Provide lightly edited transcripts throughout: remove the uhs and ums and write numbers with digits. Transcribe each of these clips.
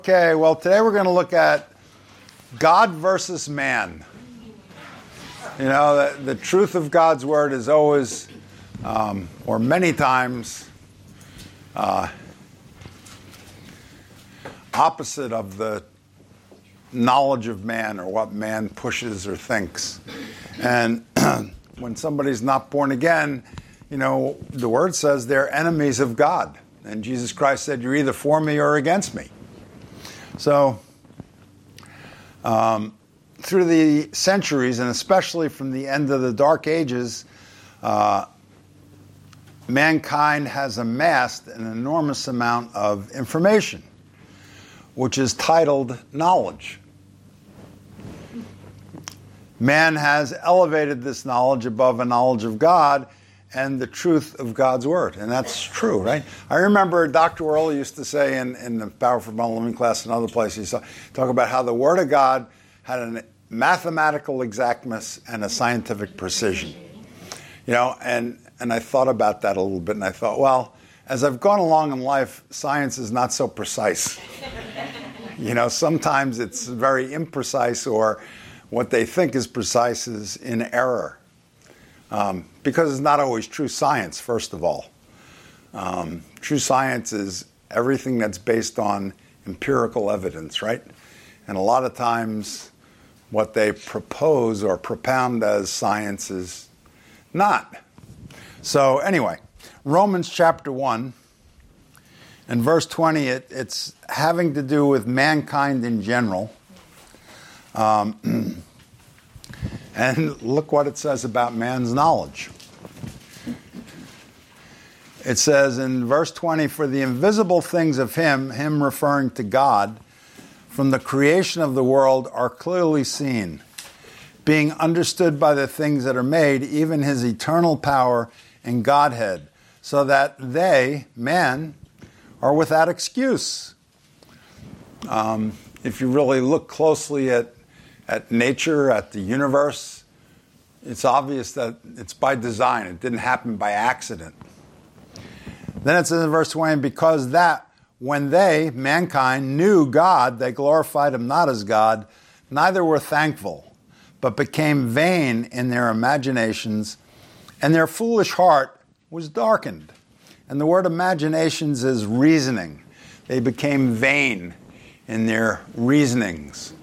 Okay, well, today we're going to look at God versus man. You know, the truth of God's word is always, or many times, opposite of the knowledge of man or what man pushes or thinks. And when somebody's not born again, you know, the word says they're enemies of God. And Jesus Christ said, you're either for me or against me. So, through the centuries, and especially from the end of the Dark Ages, mankind has amassed an enormous amount of information, which is titled knowledge. Man has elevated this knowledge above a knowledge of God and the truth of God's word. And that's true, right? I remember Dr. Worley used to say in the Power for Abundant Living class and other places, talk about how the word of God had a mathematical exactness and a scientific precision. You know, and I thought about that a little bit, and I thought, well, as I've gone along in life, science is not so precise. You know, sometimes it's very imprecise, or what they think is precise is in error. Because it's not always true science, first of all. True science is everything that's based on empirical evidence, right? And a lot of times what they propose or propound as science is not. So anyway, Romans chapter 1 and verse 20, it's having to do with mankind in general. And look what it says about man's knowledge. It says in verse 20, for the invisible things of him referring to God, from the creation of the world are clearly seen, being understood by the things that are made, even his eternal power and Godhead, so that they, man, are without excuse. If you really look closely at nature, at the universe, it's obvious that it's by design. It didn't happen by accident. Then it says in verse 20, because that when they, mankind, knew God, they glorified him not as God, neither were thankful, but became vain in their imaginations, and their foolish heart was darkened. And the word imaginations is reasoning. They became vain in their reasonings.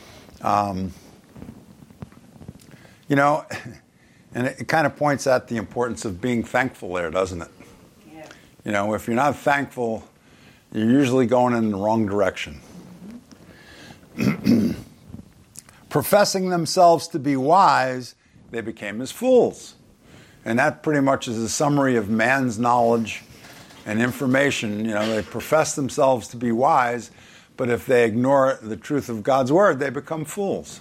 You know, and it kind of points out the importance of being thankful there, doesn't it? Yeah. You know, if you're not thankful, you're usually going in the wrong direction. Professing themselves to be wise, they became as fools. And that pretty much is a summary of man's knowledge and information. You know, they profess themselves to be wise, but if they ignore the truth of God's word, they become fools.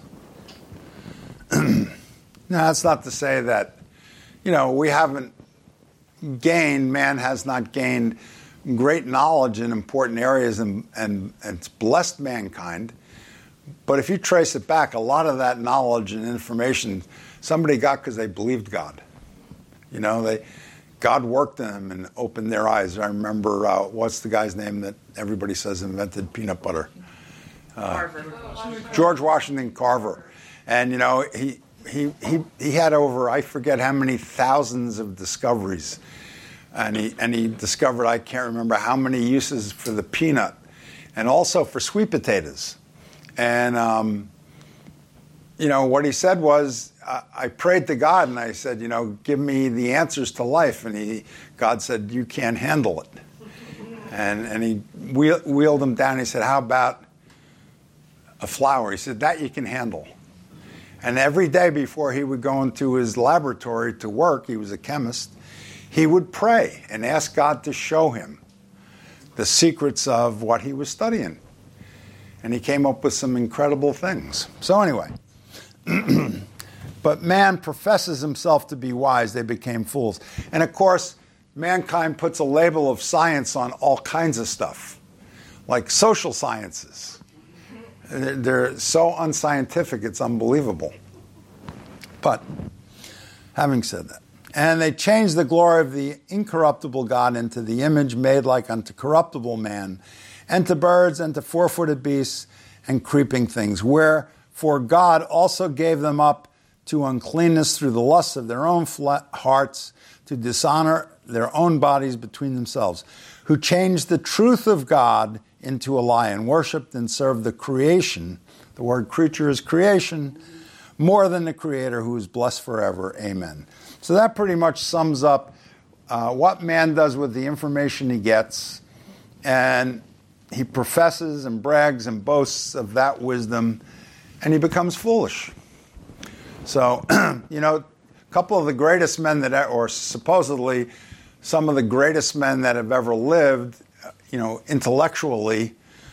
Now, that's not to say that, you know, we haven't gained, man has not gained great knowledge in important areas and it's blessed mankind. But if you trace it back, a lot of that knowledge and information somebody got because they believed God. You know, God worked in them and opened their eyes. I remember, what's the guy's name that everybody says invented peanut butter? Carver. George Washington Carver. And, you know, he had over, I forget how many thousands of discoveries. And he discovered, I can't remember how many uses for the peanut and also for sweet potatoes. And, you know, what he said was, I prayed to God and I said, you know, give me the answers to life. And God said, you can't handle it. And he wheeled him down. He said, how about a flower? He said, that you can handle. And every day before he would go into his laboratory to work, he was a chemist, he would pray and ask God to show him the secrets of what he was studying. And he came up with some incredible things. So anyway, but man professes himself to be wise, they became fools. And of course, mankind puts a label of science on all kinds of stuff, like social sciences. They're so unscientific, it's unbelievable. But having said that, and they changed the glory of the incorruptible God into the image made like unto corruptible man, and to birds, and to four-footed beasts, and creeping things. Wherefore God also gave them up to uncleanness through the lusts of their own hearts, to dishonor their own bodies between themselves, who changed the truth of God into a lie, and worshipped and served the creation. The word creature is creation, more than the Creator, who is blessed forever. Amen. So that pretty much sums up what man does with the information he gets, and he professes and brags and boasts of that wisdom, and he becomes foolish. So, a couple of the greatest men or supposedly some of the greatest men that have ever lived, intellectually,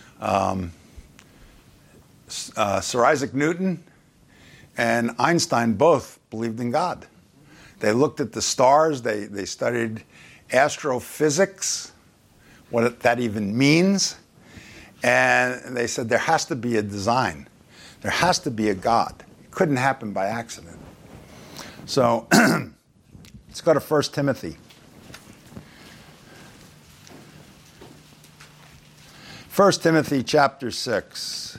Sir Isaac Newton and Einstein both believed in God. They looked at the stars, they studied astrophysics, what that even means, and they said there has to be a design. There has to be a God. It couldn't happen by accident. So let's go to 1 Timothy. 1 Timothy chapter 6.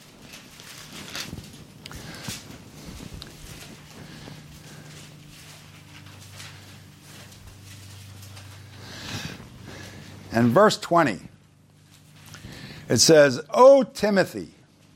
And verse 20, it says, O Timothy,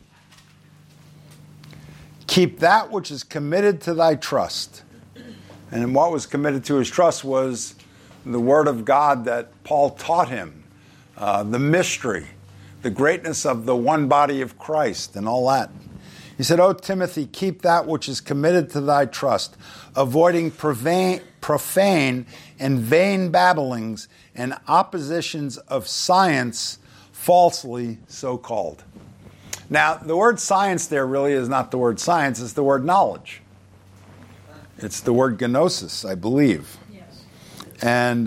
keep that which is committed to thy trust. And what was committed to his trust was the word of God that Paul taught him, the mystery, the greatness of the one body of Christ and all that. He said, O Timothy, keep that which is committed to thy trust, avoiding profane and vain babblings and oppositions of science, falsely so called. Now, the word science there really is not the word science, it's the word knowledge. It's the word gnosis, I believe. Yes. And,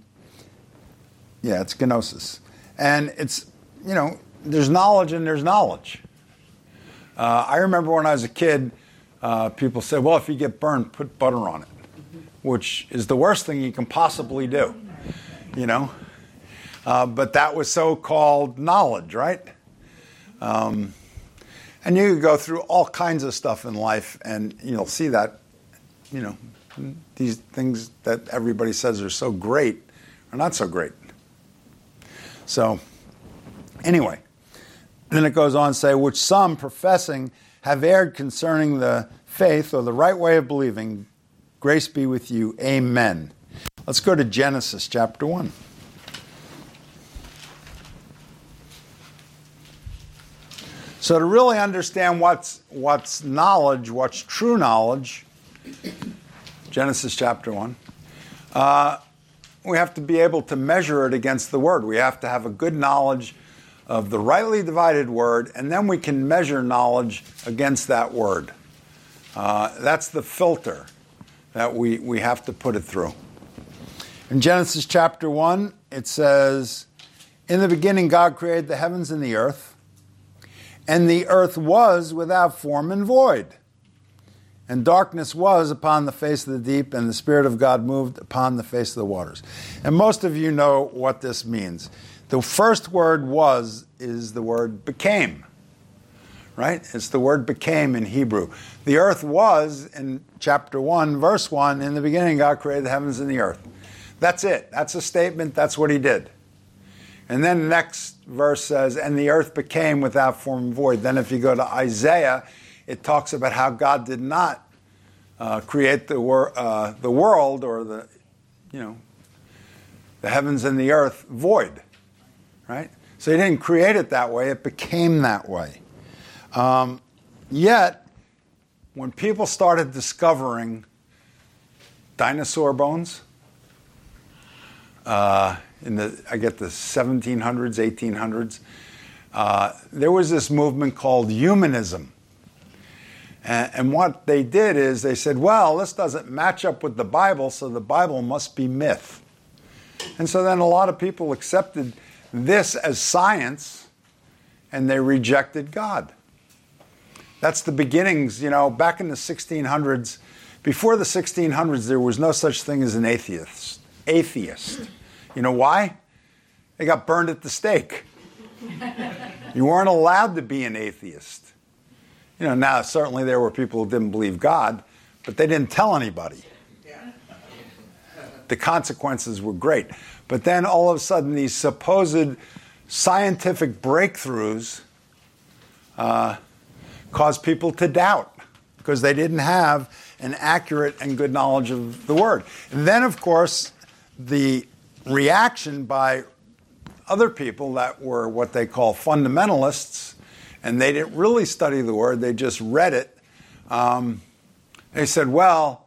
it's gnosis. And it's, there's knowledge and there's knowledge. I remember when I was a kid, people said, well, if you get burned, put butter on it, which is the worst thing you can possibly do, But that was so-called knowledge, right? And you could go through all kinds of stuff in life, and you'll see that, these things that everybody says are so great are not so great. So, anyway. Then it goes on to say, which some professing have erred concerning the faith or the right way of believing. Grace be with you. Amen. Let's go to Genesis chapter 1. So to really understand what's knowledge, what's true knowledge, Genesis chapter 1, we have to be able to measure it against the Word. We have to have a good knowledge of the rightly divided Word, and then we can measure knowledge against that Word. That's the filter that we have to put it through. In Genesis chapter 1, it says, in the beginning God created the heavens and the earth was without form and void. And darkness was upon the face of the deep, and the Spirit of God moved upon the face of the waters. And most of you know what this means. The first word was is the word became, right? It's the word became in Hebrew. The earth was, in chapter 1, verse 1, in the beginning God created the heavens and the earth. That's it. That's a statement. That's what he did. And then the next verse says, and the earth became without form and void. Then if you go to Isaiah, it talks about how God did not create the world or the heavens and the earth void. Right? So he didn't create it that way. It became that way. Yet, when people started discovering dinosaur bones, in the 1700s, 1800s, there was this movement called humanism. And what they did is they said, well, this doesn't match up with the Bible, so the Bible must be myth. And so then a lot of people accepted this as science, and they rejected God. That's the beginnings, back in the 1600s. Before the 1600s, there was no such thing as an atheist. You know why? They got burned at the stake. You weren't allowed to be an atheist. Now certainly there were people who didn't believe God, but they didn't tell anybody. The consequences were great. But then all of a sudden these supposed scientific breakthroughs caused people to doubt because they didn't have an accurate and good knowledge of the Word. And then, of course, the reaction by other people that were what they call fundamentalists, and they didn't really study the Word, they just read it. They said, well,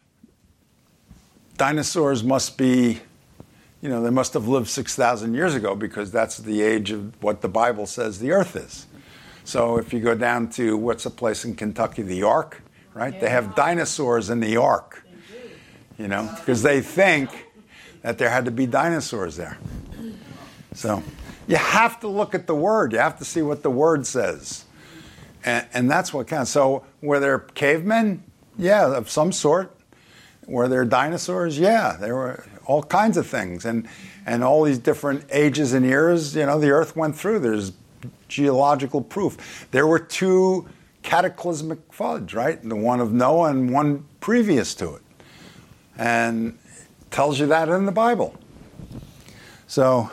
dinosaurs must be, they must have lived 6,000 years ago because that's the age of what the Bible says the earth is. So if you go down to, what's a place in Kentucky, the Ark, right? Yeah. They have dinosaurs in the Ark, because they think that there had to be dinosaurs there. So you have to look at the Word. You have to see what the Word says. And that's what counts. So were there cavemen? Yeah, of some sort. Were there dinosaurs? Yeah, there were all kinds of things. And all these different ages and eras, the earth went through. There's geological proof. There were 2 cataclysmic floods, right? The one of Noah and one previous to it. And it tells you that in the Bible. So,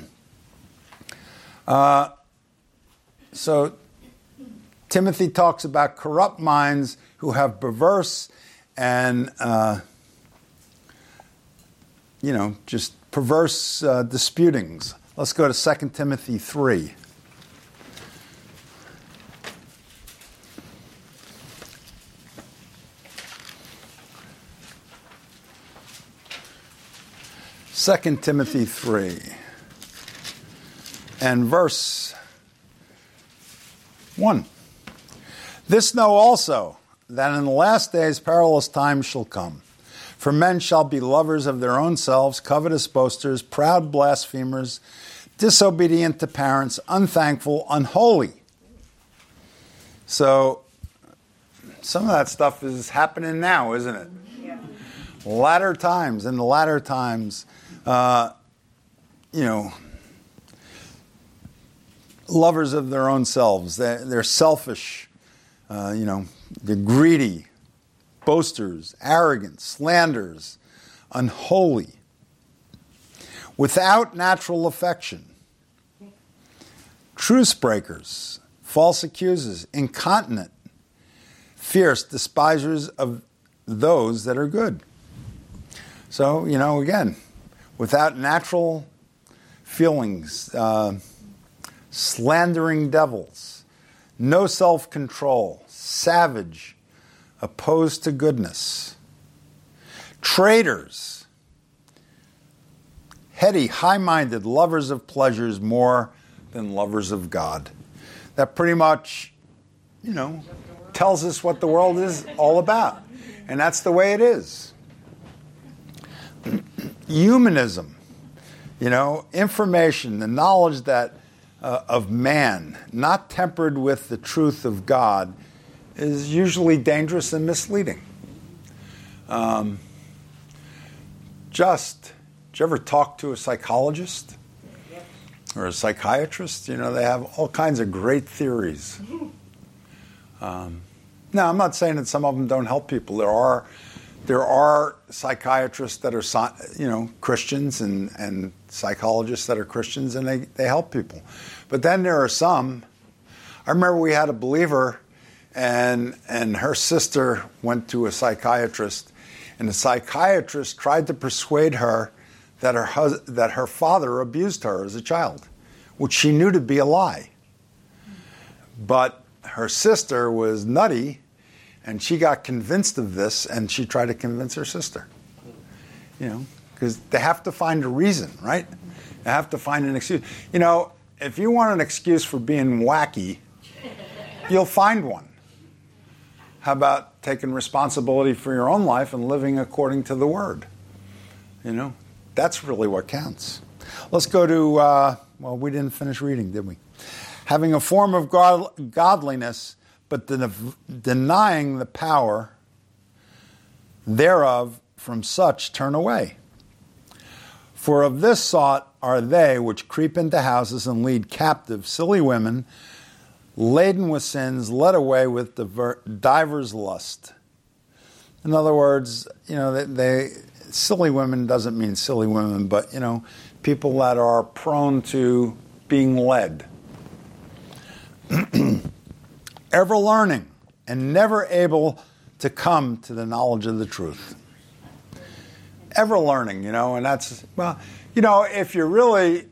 Timothy talks about corrupt minds who have perverse and, just perverse disputings. Let's go to 2 Timothy 3. Second Timothy 3 and verse 1. This know also, that in the last days perilous times shall come. For men shall be lovers of their own selves, covetous boasters, proud blasphemers, disobedient to parents, unthankful, unholy. So, some of that stuff is happening now, isn't it? Yeah. In the latter times, lovers of their own selves. They're selfish, they're greedy, boasters, arrogant, slanderers, unholy, without natural affection, truce breakers, false accusers, incontinent, fierce, despisers of those that are good. So, again, without natural feelings, slandering devils, no self-control, savage, opposed to goodness, traitors, heady, high-minded, lovers of pleasures more than lovers of God. That pretty much, tells us what the world is all about. And that's the way it is. Humanism, information, the knowledge that of man, not tempered with the truth of God, is usually dangerous and misleading. Did you ever talk to a psychologist or a psychiatrist? They have all kinds of great theories. Now, I'm not saying that some of them don't help people. There are psychiatrists that are, Christians and psychologists that are Christians, and they help people. But then there are some. I remember we had a believer, and her sister went to a psychiatrist, and the psychiatrist tried to persuade her that her father abused her as a child, which she knew to be a lie. But her sister was nutty, and she got convinced of this, and she tried to convince her sister. Because they have to find a reason, right? They have to find an excuse. If you want an excuse for being wacky, you'll find one. How about taking responsibility for your own life and living according to the Word? That's really what counts. Let's go to, we didn't finish reading, did we? Having a form of godliness, but denying the power thereof, from such turn away. For of this sort are they which creep into houses and lead captive silly women, laden with sins, led away with divers lust. In other words, they silly women doesn't mean silly women, but, people that are prone to being led. Ever learning and never able to come to the knowledge of the truth. Ever learning, and that's, if you really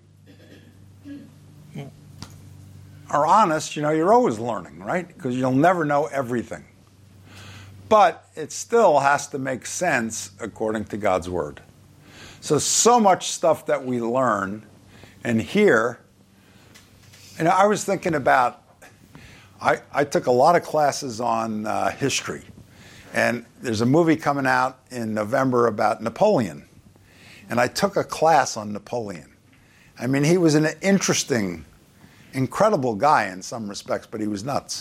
are honest, you're always learning, right? Because you'll never know everything. But it still has to make sense according to God's Word. So much stuff that we learn and hear. I was thinking about, I took a lot of classes on history. And there's a movie coming out in November about Napoleon. And I took a class on Napoleon. I mean, he was an interesting, incredible guy in some respects, but he was nuts.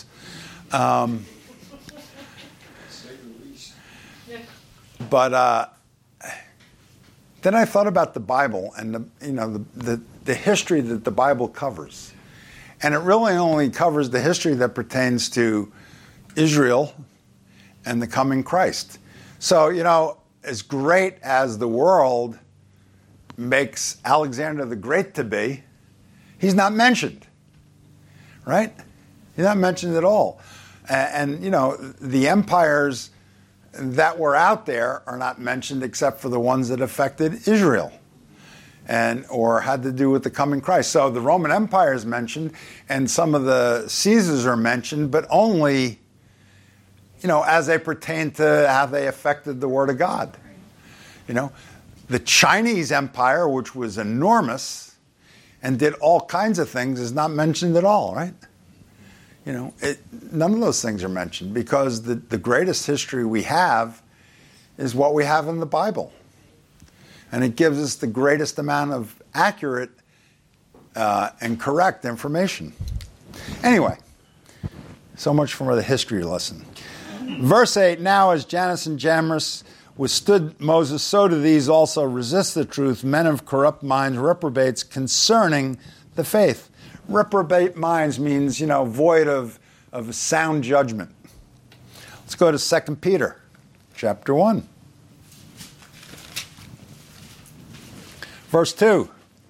But then I thought about the Bible and the history that the Bible covers. And it really only covers the history that pertains to Israel and the coming Christ. So, as great as the world makes Alexander the Great to be, he's not mentioned, right? He's not mentioned at all. And the empires that were out there are not mentioned except for the ones that affected Israel or had to do with the coming Christ. So the Roman Empire is mentioned, and some of the Caesars are mentioned, but only as they pertain to how they affected the Word of God. The Chinese Empire, which was enormous and did all kinds of things, is not mentioned at all, right? None of those things are mentioned because the greatest history we have is what we have in the Bible. And it gives us the greatest amount of accurate and correct information. Anyway, so much for the history lesson. Verse 8, now as Jannes and Jambres withstood Moses, so do these also resist the truth, men of corrupt minds, reprobates concerning the faith. Reprobate minds means, void of sound judgment. Let's go to 2 Peter chapter 1. Verse 2.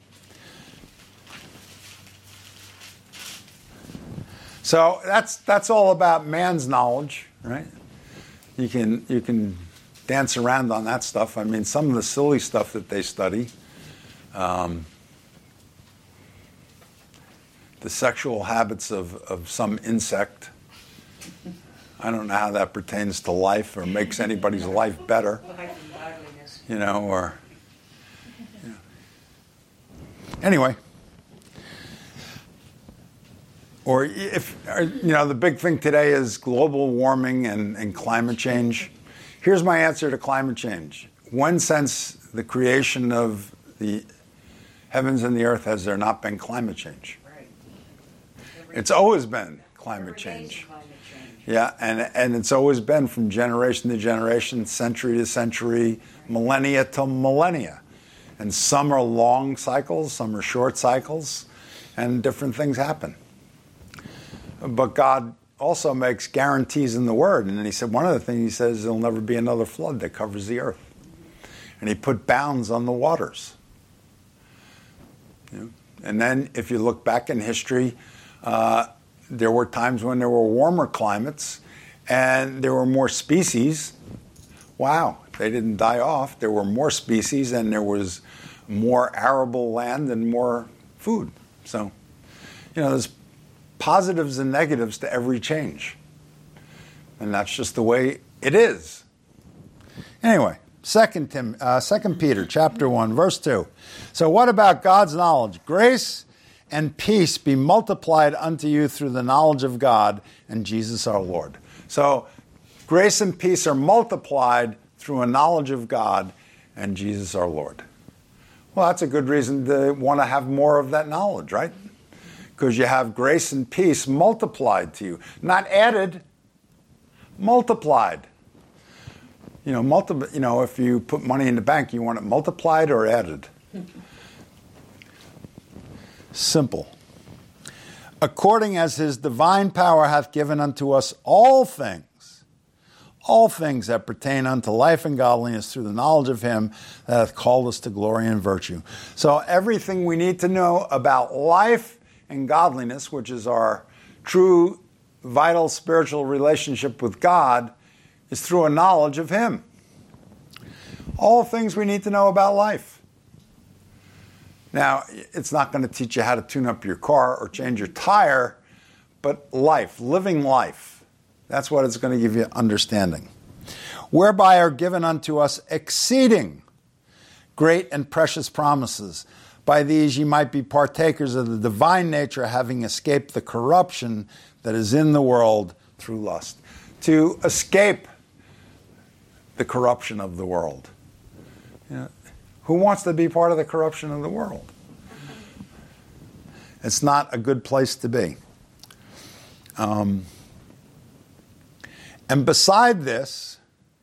So that's all about man's knowledge, right? You can dance around on that stuff. I mean, some of the silly stuff that they study, the sexual habits of some insect. I don't know how that pertains to life or makes anybody's life better. Anyway. Or the big thing today is global warming and climate change. Here's my answer to climate change. When since the creation of the heavens and the earth has there not been climate change? Right. It's always been climate change. Yeah, and it's always been from generation to generation, century to century, millennia to millennia. And some are long cycles, some are short cycles, and different things happen. But God also makes guarantees in the Word. And then he said, one of the things he says, there'll never be another flood that covers the earth. And he put bounds on the waters. And then if you look back in history, there were times when there were warmer climates and there were more species. Wow, they didn't die off. There were more species and there was more arable land and more food. So, there's positives and negatives to every change. And that's just the way it is. Anyway, 2 Peter chapter 1, verse 2. So what about God's knowledge? Grace and peace be multiplied unto you through the knowledge of God and Jesus our Lord. So grace and peace are multiplied through a knowledge of God and Jesus our Lord. Well, that's a good reason to want to have more of that knowledge, right? Because you have grace and peace multiplied to you. Not added, multiplied. If you put money in the bank, you want it multiplied or added? Simple. According as his divine power hath given unto us all things that pertain unto life and godliness through the knowledge of him that hath called us to glory and virtue. So everything we need to know about life and godliness, which is our true, vital, spiritual relationship with God, is through a knowledge of him. All things we need to know about life. Now, it's not going to teach you how to tune up your car or change your tire, but life, living life. That's what it's going to give you understanding. Whereby are given unto us exceeding great and precious promises. By these ye might be partakers of the divine nature, having escaped the corruption that is in the world through lust. To escape the corruption of the world. You know, who wants to be part of the corruption of the world? It's not a good place to be. And beside this,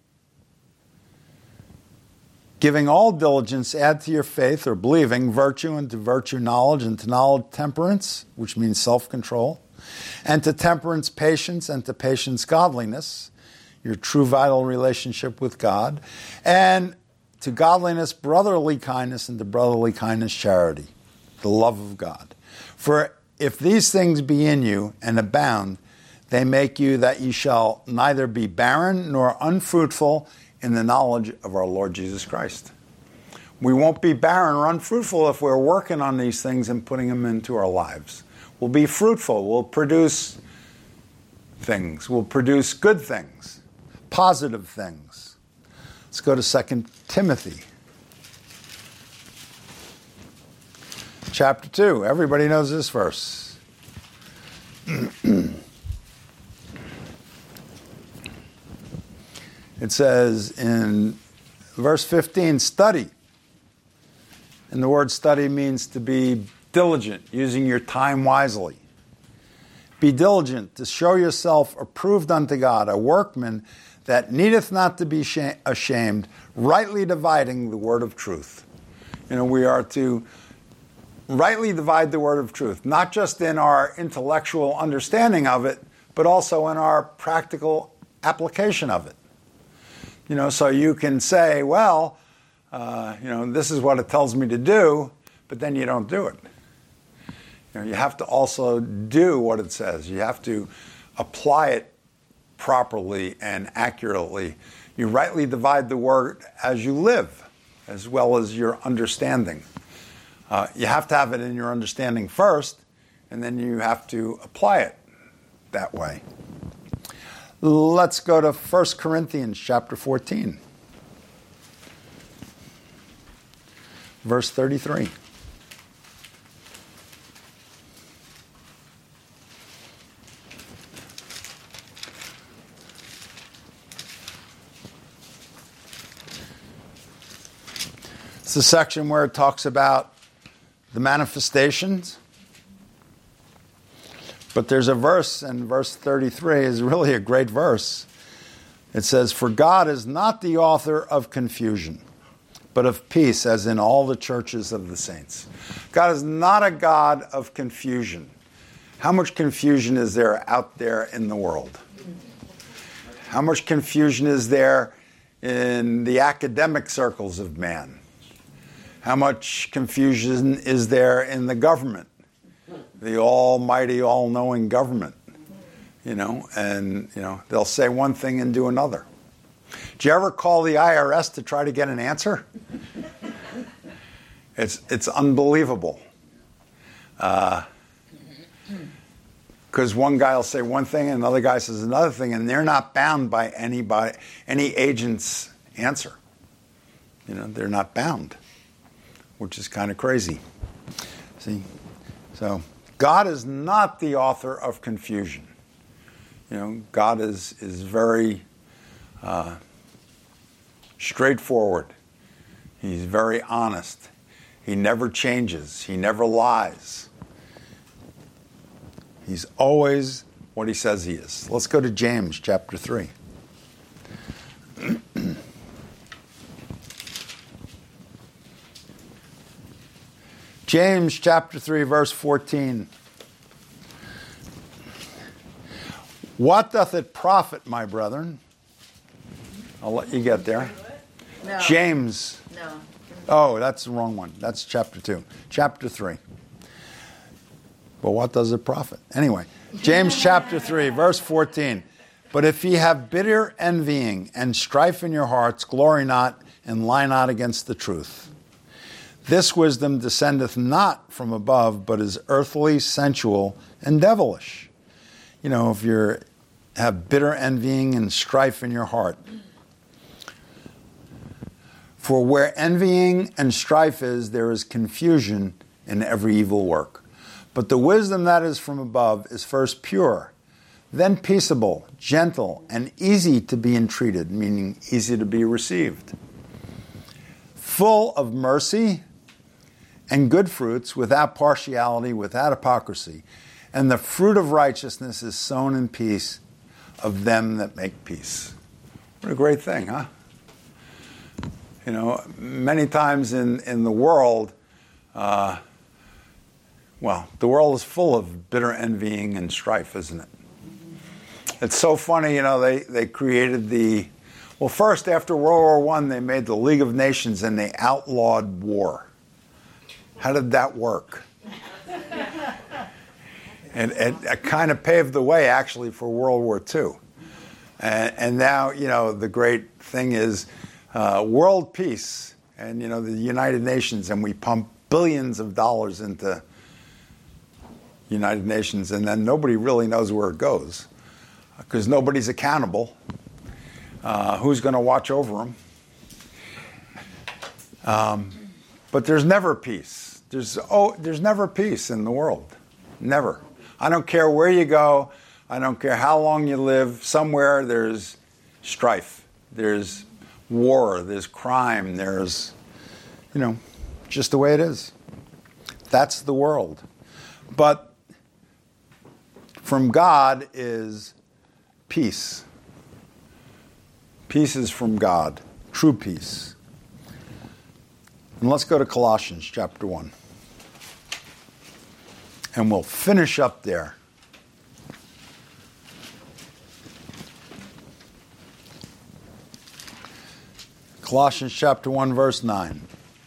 giving all diligence, add to your faith or believing virtue, and to virtue knowledge, and to knowledge temperance, which means self-control, and to temperance patience, and to patience godliness, your true vital relationship with God, and to godliness brotherly kindness, and to brotherly kindness charity, the love of God. For if these things be in you and abound, they make you that ye shall neither be barren nor unfruitful in the knowledge of our Lord Jesus Christ. We won't be barren or unfruitful if we're working on these things and putting them into our lives. We'll be fruitful. We'll produce things. We'll produce good things, positive things. Let's go to 2 Timothy. Chapter 2. Everybody knows this verse. It says in verse 15, study. And the word study means to be diligent, using your time wisely. Be diligent to show yourself approved unto God, a workman that needeth not to be ashamed, rightly dividing the word of truth. You know, we are to rightly divide the word of truth, not just in our intellectual understanding of it, but also in our practical application of it. You know, so you can say, well, this is what it tells me to do, but then you don't do it. You know, you have to also do what it says. You have to apply it properly and accurately. You rightly divide the word as you live, as well as your understanding. You have to have it in your understanding first, and then you have to apply it that way. Let's go to 1 Corinthians chapter 14, verse 33. It's a section where it talks about the manifestations. But there's a verse, and verse 33 is really a great verse. It says, for God is not the author of confusion, but of peace, as in all the churches of the saints. God is not a God of confusion. How much confusion is there out there in the world? How much confusion is there in the academic circles of man? How much confusion is there in the government? The almighty, all-knowing government, and they'll say one thing and do another. Did you ever call the IRS to try to get an answer? It's unbelievable. Because one guy will say one thing and another guy says another thing, and they're not bound by any agent's answer. They're not bound, which is kind of crazy. See? So God is not the author of confusion. God is very straightforward. He's very honest. He never changes. He never lies. He's always what he says he is. Let's go to James chapter 3. James chapter 3, verse 14. What doth it profit, my brethren? I'll let you get there. No. James. No. Oh, that's the wrong one. That's chapter 2. Chapter 3. But what does it profit? Anyway, James chapter 3, verse 14. But if ye have bitter envying and strife in your hearts, glory not and lie not against the truth. This wisdom descendeth not from above, but is earthly, sensual, and devilish. You know, if you have bitter envying and strife in your heart. For where envying and strife is, there is confusion in every evil work. But the wisdom that is from above is first pure, then peaceable, gentle, and easy to be entreated, meaning easy to be received, full of mercy and good fruits, without partiality, without hypocrisy. And the fruit of righteousness is sown in peace of them that make peace. What a great thing, huh? You know, many times in the world, the world is full of bitter envying and strife, isn't it? It's so funny, you know, they created first after World War I, they made the League of Nations and they outlawed war. How did that work? And it kind of paved the way, actually, for World War II. And now, you know, the great thing is world peace and, you know, the United Nations, and we pump billions of dollars into United Nations, and then nobody really knows where it goes because nobody's accountable. Who's going to watch over them? But there's never peace. There's never peace in the world. Never. I don't care where you go. I don't care how long you live. Somewhere there's strife. There's war. There's crime. There's, you know, just the way it is. That's the world. But from God is peace. Peace is from God. True peace. And let's go to Colossians chapter 1. And we'll finish up there. Colossians chapter 1, verse 9.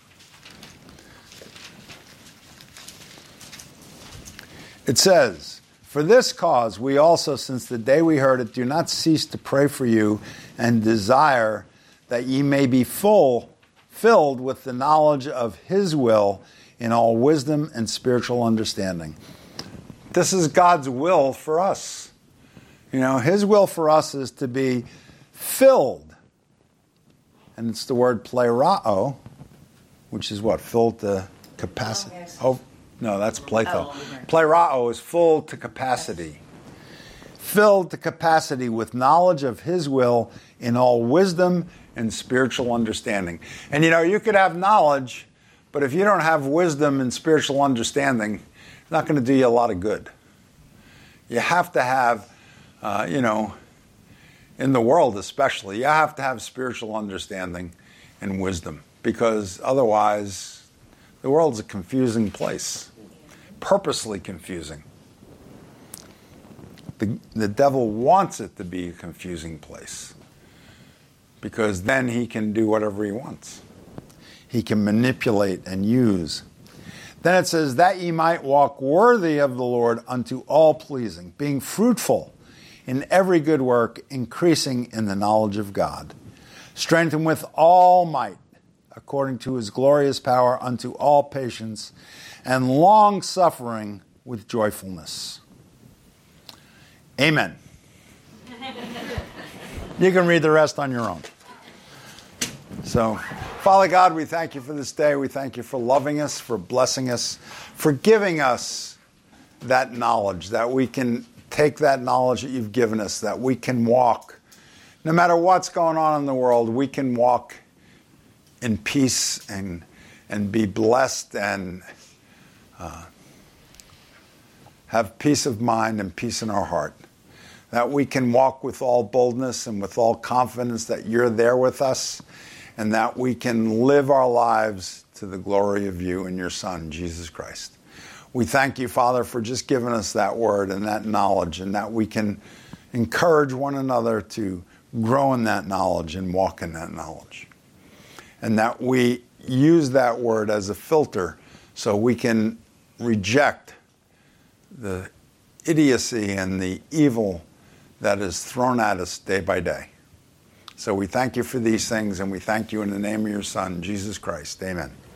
It says, "For this cause we also, since the day we heard it, do not cease to pray for you and desire that ye may be filled with the knowledge of His will in all wisdom and spiritual understanding." This is God's will for us. You know, His will for us is to be filled. And it's the word plerao, which is what? Filled to capacity. Oh, no, that's Plato. Plerao is full to capacity. Filled to capacity with knowledge of His will in all wisdom and spiritual understanding. And you know, you could have knowledge, but if you don't have wisdom and spiritual understanding, it's not going to do you a lot of good. You have to have, you know, in the world especially, you have to have spiritual understanding and wisdom, because otherwise the world's a confusing place, purposely confusing. The devil wants it to be a confusing place, because then he can do whatever he wants. He can manipulate and use. Then it says, that ye might walk worthy of the Lord unto all pleasing, being fruitful in every good work, increasing in the knowledge of God, strengthened with all might, according to His glorious power, unto all patience and long-suffering with joyfulness. Amen. You can read the rest on your own. So, Father God, we thank You for this day. We thank You for loving us, for blessing us, for giving us that knowledge, that we can take that knowledge that You've given us, that we can walk. No matter what's going on in the world, we can walk in peace and be blessed and have peace of mind and peace in our heart. That we can walk with all boldness and with all confidence that You're there with us, and that we can live our lives to the glory of you and your Son, Jesus Christ. We thank you, Father, for just giving us that word and that knowledge, and that we can encourage one another to grow in that knowledge and walk in that knowledge. And that we use that word as a filter so we can reject the idiocy and the evil that is thrown at us day by day. So we thank you for these things, and we thank you in the name of your Son, Jesus Christ. Amen.